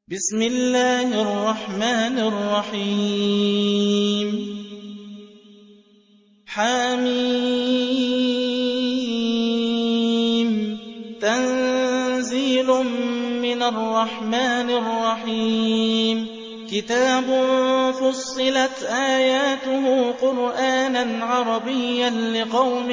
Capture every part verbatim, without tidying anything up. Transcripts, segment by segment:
بسم الله الرحمن الرحيم حميم تنزيل من الرحمن الرحيم كتاب فصلت آياته قرآنا عربيا لقوم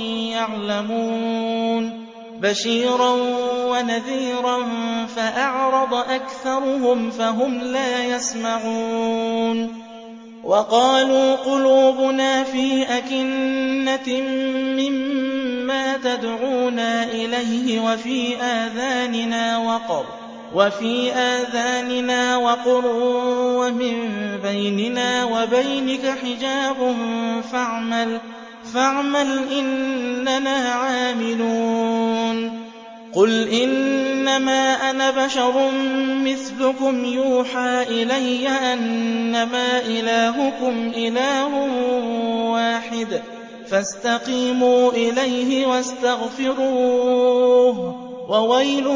يعلمون بشيرا ونذيرا فأعرض أكثرهم فهم لا يسمعون وقالوا قلوبنا في أكنة مما تدعونا إليه وفي آذاننا وقر وفي آذاننا وقر ومن بيننا وبينك حجاب فاعمل فاعمل إننا عاملون قل إنما أنا بشر مثلكم يوحى إلي أنما إلهكم إله واحد فاستقيموا إليه واستغفروه وويل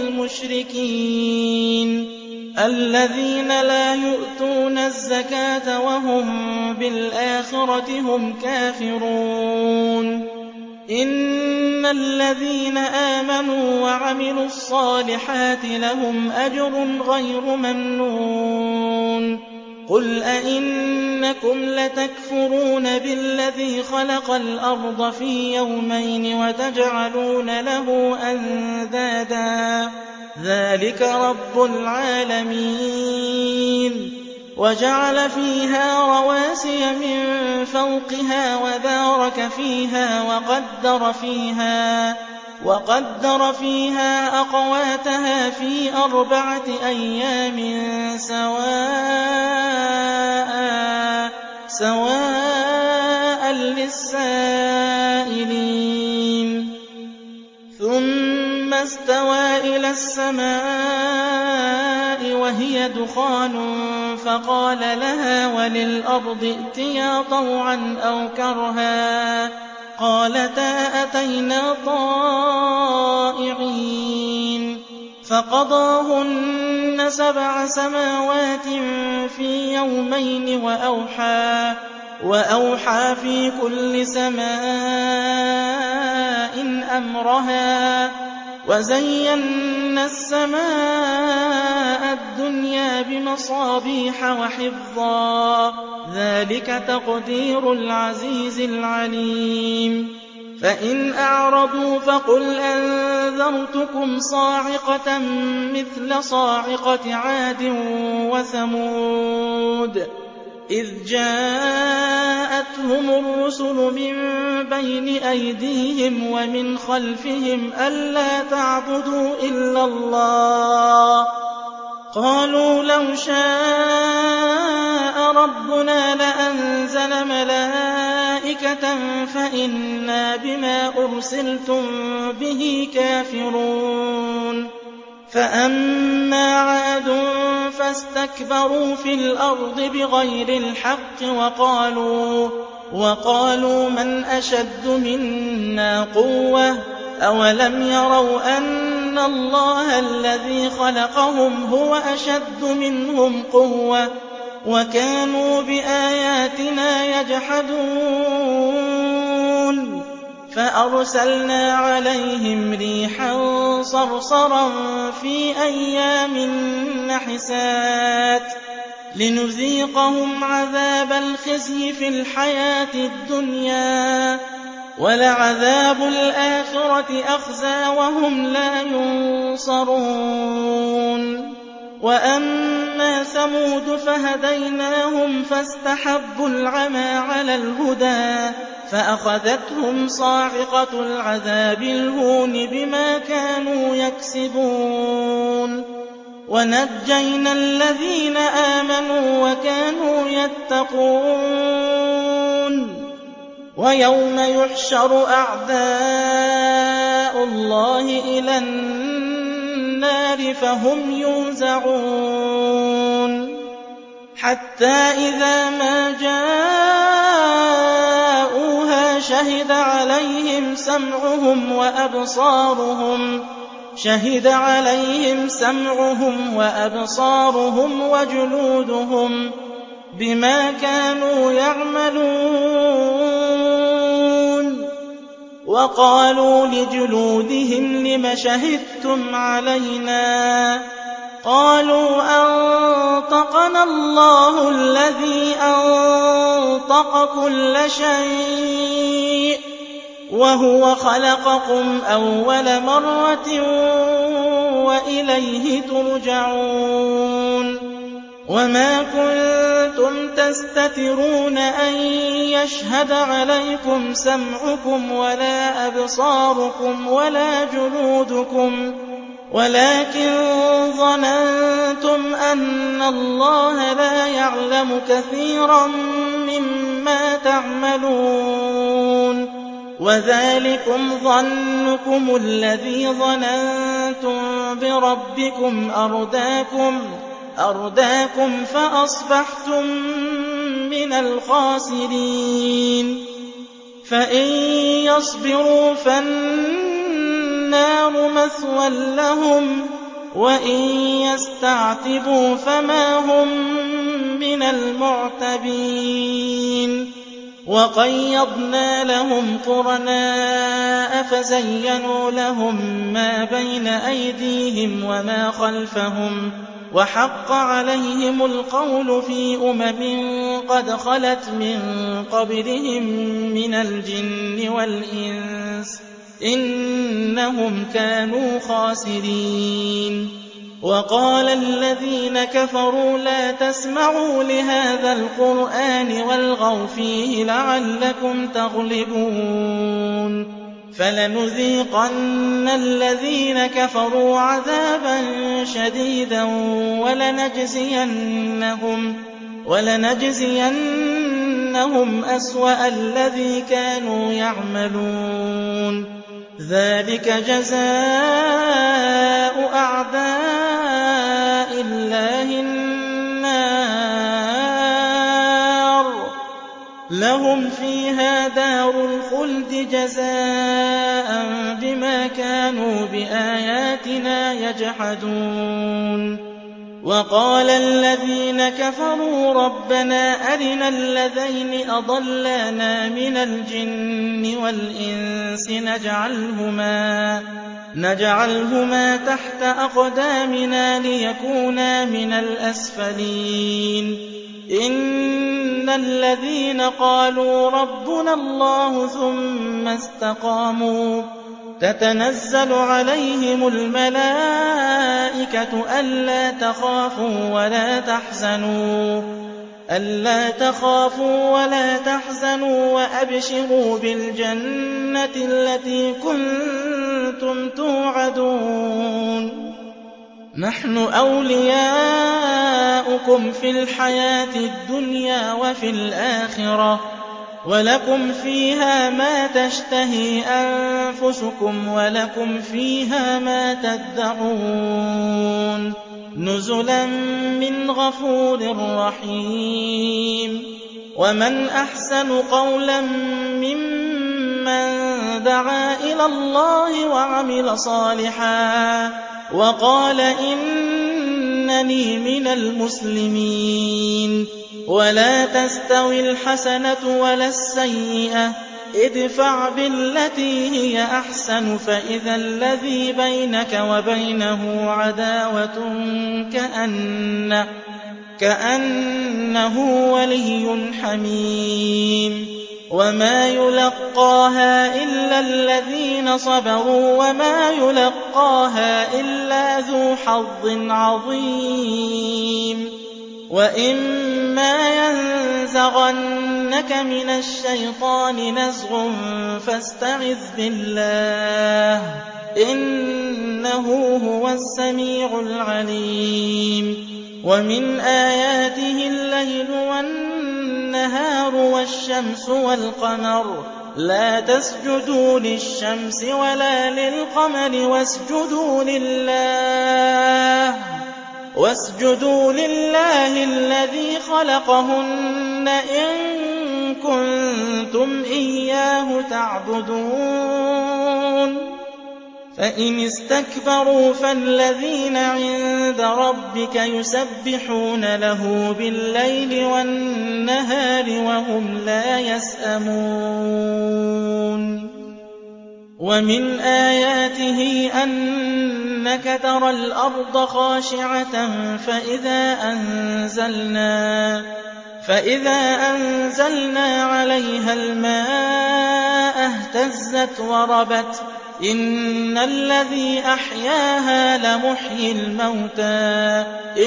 للمشركين الذين لا يؤتون الزكاة وهم بالآخرة هم كافرون إن الذين آمنوا وعملوا الصالحات لهم أجر غير ممنون قل أئنكم لتكفرون بالذي خلق الأرض في يومين وتجعلون له أندادا ذلك رب العالمين وجعل فيها رواسي من فوقها وبارك فيها وقدر فيها وقدر فيها أقواتها في أربعة أيام سواء سواء للسائلين ثم استوى إلى السماء وهي دخان فقال لها وللأرض ائتيا طوعا أو كرها قالتا أتينا طائعين فقضاهن سبع سماوات في يومين وأوحى وأوحى في كل سماء أمرها وزينا السماء الدنيا بمصابيح وحفظا ذلك تقدير العزيز العليم فإن أعرضوا فقل أنذرتكم صاعقة مثل صاعقة عاد وثمود إذ جاءتهم الرسل من بين أيديهم ومن خلفهم ألا تعبدوا إلا الله قالوا لو شاء ربنا لأنزل ملائكة فإنا بما أرسلتم به كافرون فأما عاد فاستكبروا في الأرض بغير الحق وقالوا وقالوا من أشد منا قوة أولم يروا أن الله الذي خلقهم هو أشد منهم قوة وكانوا بآياتنا يجحدون فأرسلنا عليهم ريحا صرصرا في أيام نحسات لنذيقهم عذاب الخزي في الحياة الدنيا ولعذاب الآخرة أخزى وهم لا ينصرون وأما ثمود فهديناهم فاستحبوا العمى على الهدى فأخذتهم صاعقة العذاب الهون بما كانوا يكسبون ونجينا الذين آمنوا وكانوا يتقون ويوم يحشر أعداء الله إلى النار فهم يوزعون حتى إذا ما جاءوها شهد عليهم سمعهم وأبصارهم شهد عليهم سمعهم وأبصارهم وجلودهم بما كانوا يعملون وقالوا لجلودهم لم شهدتم علينا قالوا أنطقنا الله الذي أنطق كل شيء وهو خلقكم أول مرة وإليه ترجعون وما كنتم تستترون أن يشهد عليكم سمعكم ولا أبصاركم ولا جلودكم ولكن ظننتم أن الله لا يعلم كثيرا مما تعملون وذلكم ظنكم الذي ظننتم بربكم أرداكم أرداكم فأصبحتم من الخاسرين فإن يصبروا فالنار مثوى لهم وإن يستعتبوا فما هم من المعتبين وقيضنا لهم قرناء فزينوا لهم ما بين أيديهم وما خلفهم وحق عليهم القول في أمم قد خلت من قبلهم من الجن والإنس إنهم كانوا خاسرين وقال الذين كفروا لا تسمعوا لهذا القرآن والغوا فيه لعلكم تغلبون فلنذيقن الذين كفروا عذابا شديدا ولنجزينهم, ولنجزينهم أسوأ الذي كانوا يعملون ذلك جزاء أعداء الله النار لهم فيها دار الخلد جزاء بما كانوا بآياتنا يجحدون وقال الذين كفروا ربنا أرنا الذين أضلانا من الجن والإنس نجعلهما, نجعلهما تحت أقدامنا ليكونا من الأسفلين إن الذين قالوا ربنا الله ثم استقاموا تتنزل عليهم الملائكة ألا تخافوا ولا تحزنوا ألا تخافوا ولا تحزنوا وأبشروا بالجنة التي كنتم توعدون نحن أولياؤكم في الحياة الدنيا وفي الآخرة ولكم فيها ما تشتهي أنفسكم ولكم فيها ما تدعون نزلا من غفور رحيم ومن أحسن قولا ممن دعا إلى الله وعمل صالحا وقال إنني من المسلمين ولا تستوي الحسنة ولا السيئة ادفع بالتي هي أحسن فإذا الذي بينك وبينه عداوة كأنه, كأنه ولي حميم وما يلقاها إلا الذين صبروا وما يلقاها إلا ذو حظ عظيم وإما ينزغنك من الشيطان نزغ فاستعذ بالله إنه هو السميع العليم ومن آياته الليل والنهار والشمس والقمر لا تسجدوا للشمس ولا للقمر واسجدوا لله واسجدوا لله الذي خلقهن إن كنتم إياه تعبدون فإن استكبروا فالذين عند ربك يسبحون له بالليل والنهار وهم لا يسأمون ومن آياته أنك ترى الأرض خاشعة فإذا أنزلنا فإذا أنزلنا عليها الماء اهتزت وربت إن الذي أحياها لمحيي الموتى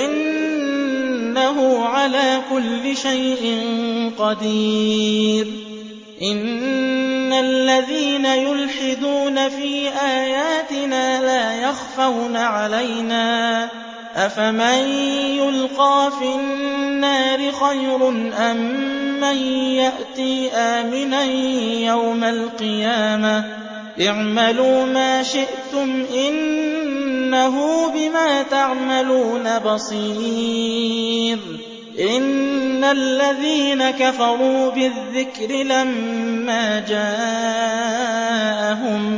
إنه على كل شيء قدير إن الذين يلحدون في آياتنا لا يخفون علينا أفمن يلقى في النار خير أم من يأتي آمنا يوم القيامة اعملوا ما شئتم إنه بما تعملون بصير إن الذين كفروا بالذكر لما جاءهم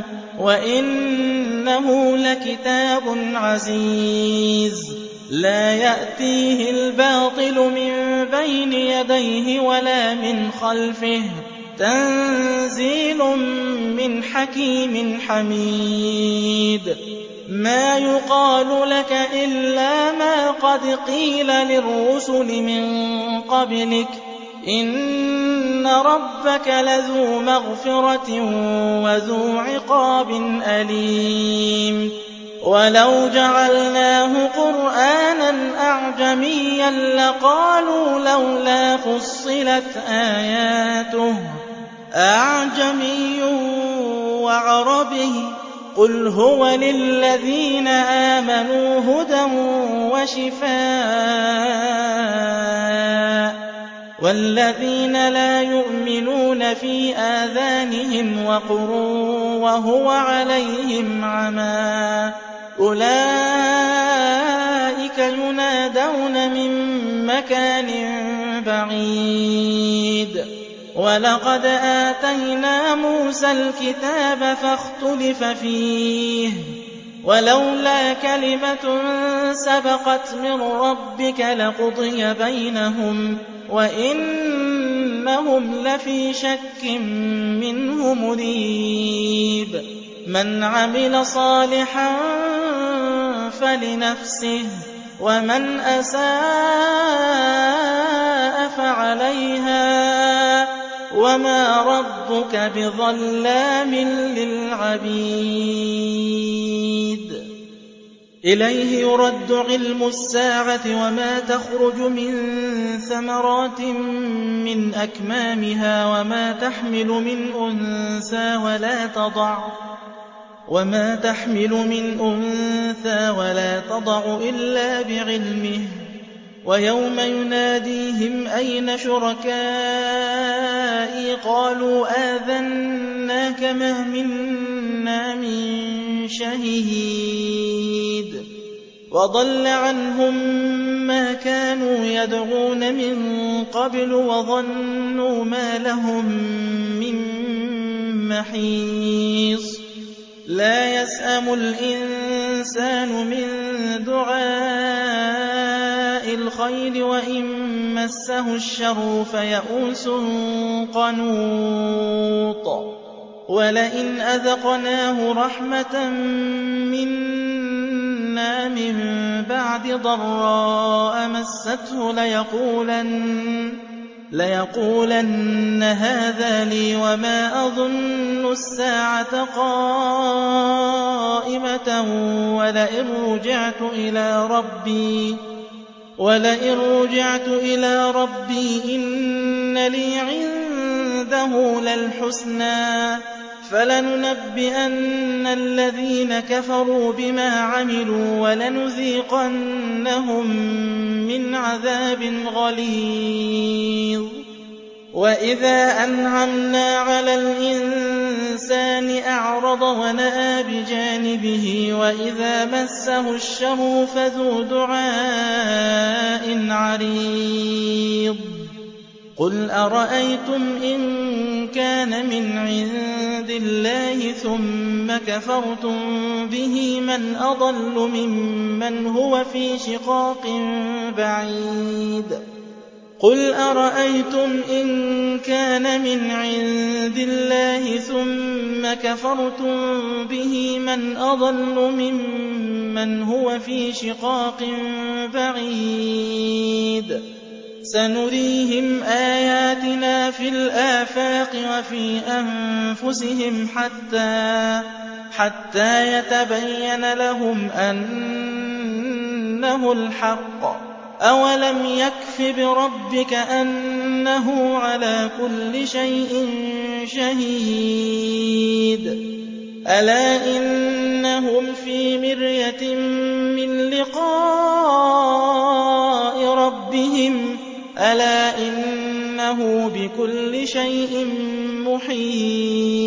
وإنه لكتاب عزيز لا يأتيه الباطل من بين يديه ولا من خلفه تنزيل من حكيم حميد ما يقال لك إلا ما قد قيل للرسل من قبلك إن ربك لذو مغفرة وذو عقاب أليم ولو جعلناه قرآنا أعجميا لقالوا لولا فصلت آياته أعجمي وعربي قل هو للذين آمنوا هدى وشفاء والذين لا يؤمنون في آذانهم وقر وهو عليهم عمى أولئك ينادون من مكان بعيد ولقد آتينا موسى الكتاب فاختلف فيه ولولا كلمة سبقت من ربك لقضي بينهم وإنهم لفي شك منه مريب من عمل صالحا فلنفسه ومن أساء فعليها وما ربك بظلام للعبيد إليه يرد علم الساعة وما تخرج من ثمرات من أكمامها وما تحمل من أنثى ولا تضع وما تحمل من أنثى ولا تضع إلا بعلمه ويوم يناديهم أين شركائي قالوا آذناك ما منا من شهيد وضل عنهم ما كانوا يدعون من قبل وظنوا ما لهم من محيص لا يسأم الإنسان من دعاء الخير وإن مسه الشر فيئوس قنوط ولئن أذقناه رحمة منا من بعد ضراء مسته ليقولن ليقولن هذا لي وما أظن الساعة قائمة ولئن رجعت إلى ربي ولئن رجعت إلى ربي إن لي عنده للحسنى فلننبئن الذين كفروا بما عملوا ولنذيقنهم من عذاب غليظ وإذا أنعمنا على الإنسان أعرض ونأى بجانبه وإذا مسه الشر فذو دعاء عريض قُلْ أَرَأَيْتُمْ إِن كَانَ مِنْ عِندِ اللَّهِ ثُمَّ كَفَرْتُم بِهِ مَنْ أَضَلُّ مِمَّنْ هُوَ فِي شِقَاقٍ بَعِيدٍ قُلْ أَرَأَيْتُمْ إِن كَانَ مِنْ عِندِ اللَّهِ ثُمَّ كَفَرْتُم بِهِ مَنْ أَضَلُّ مِمَّنْ هُوَ في شِقَاقٍ بعيد سَنُرِيهِمْ آيَاتِنَا فِي الْآفَاقِ وَفِي أَنفُسِهِمْ حَتَّىٰ حَتَّىٰ يَتَبَيَّنَ لَهُمْ أَنَّهُ الْحَقُّ ۗ أَوَلَمْ يَكْفِ بِرَبِّكَ أَنَّهُ عَلَىٰ كُلِّ شَيْءٍ شَهِيدٌ أَلَا إِنَّهُمْ فِي مِرْيَةٍ مِّن لِّقَاءِ رَبِّهِمْ أَلَا إِنَّهُ بِكُلِّ شَيْءٍ مُّحِيطٌ